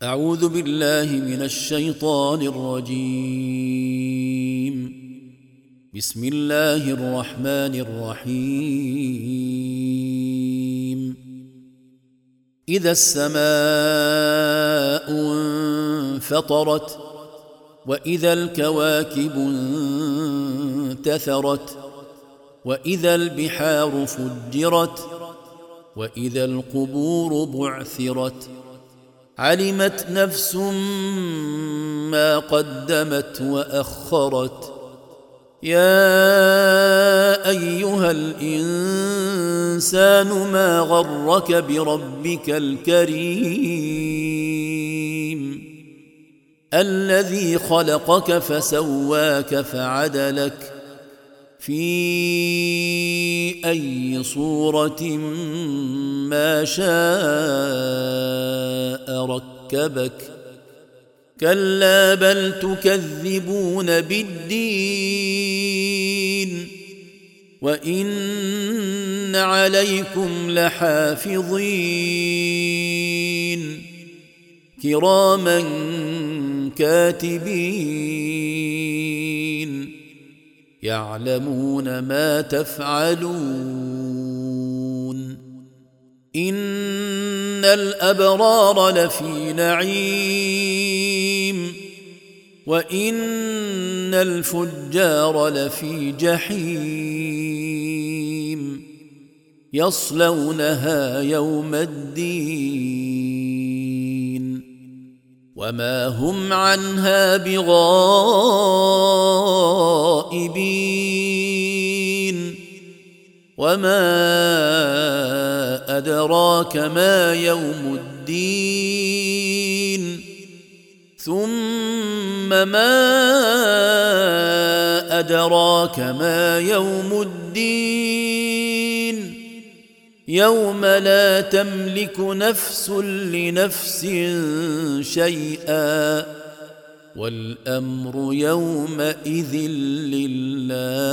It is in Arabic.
أعوذ بالله من الشيطان الرجيم. بسم الله الرحمن الرحيم. إذا السماء انفطرت وإذا الكواكب انتثرت وإذا البحار فجرت وإذا القبور بعثرت علمت نفس ما قدمت وأخرت. يا أيها الإنسان ما غرك بربك الكريم الذي خلقك فسواك فعدلك في أي صورة ما شاء ركبك. كلا بل تكذبون بالدين وإن عليكم لحافظين كراما كاتبين يعلمون ما تفعلون. إن الأبرار لفي نعيم وإن الفجار لفي جحيم يصلونها يوم الدين وما هم عنها بغائبين. وما أدراك ما يوم الدين ثم ما أدراك ما يوم الدين يوم لا تملك نفس لنفس شيئا والأمر يومئذ لله.